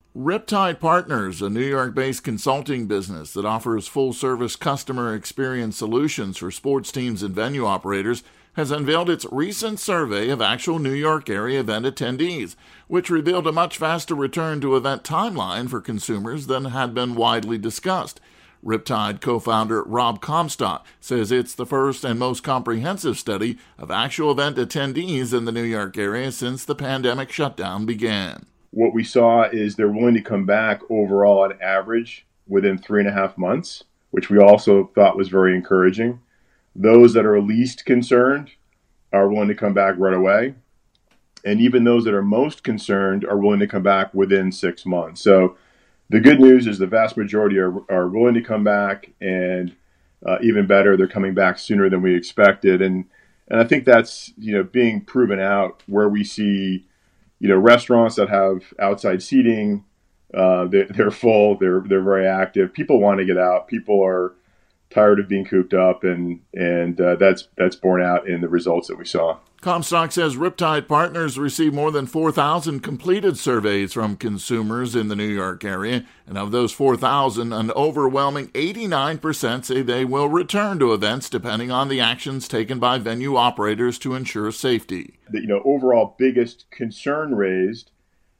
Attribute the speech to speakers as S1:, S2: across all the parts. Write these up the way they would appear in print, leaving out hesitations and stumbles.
S1: Riptide Partners, a New York-based consulting business that offers full-service customer experience solutions for sports teams and venue operators, has unveiled its recent survey of actual New York area event attendees, which revealed a much faster return to event timeline for consumers than had been widely discussed. Riptide co-founder Rob Comstock says it's the first and most comprehensive study of actual event attendees in the New York area since the pandemic shutdown began.
S2: What we saw is they're willing to come back overall on average within 3.5 months, which we also thought was very encouraging. Those that are least concerned are willing to come back right away. And even those that are most concerned are willing to come back within 6 months. So the good news is the vast majority are willing to come back, and even better, they're coming back sooner than we expected. And I think that's, being proven out where we see, restaurants that have outside seating, they're full, they're very active. People want to get out. People are tired of being cooped up, and that's borne out in the results that we saw.
S1: Comstock says Riptide Partners received more than 4,000 completed surveys from consumers in the New York area, and of those 4,000, an overwhelming 89% say they will return to events depending on the actions taken by venue operators to ensure safety.
S2: The overall biggest concern raised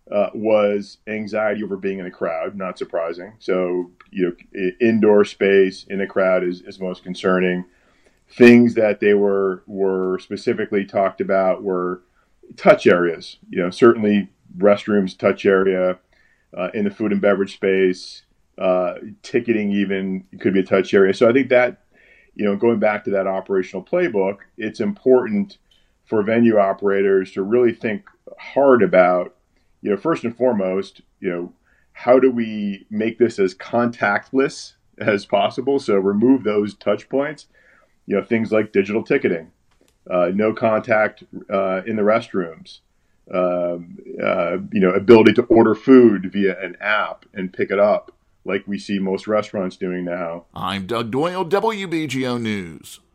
S2: was anxiety over being in a crowd, not surprising. So, indoor space in a crowd is most concerning. Things that they were specifically talked about were touch areas. Certainly restrooms, touch area, in the food and beverage space, ticketing even could be a touch area. So I think that, going back to that operational playbook, it's important for venue operators to really think hard about, first and foremost, how do we make this as contactless as possible? So remove those touch points. Things like digital ticketing, no contact in the restrooms, ability to order food via an app and pick it up like we see most restaurants doing now.
S1: I'm Doug Doyle, WBGO News.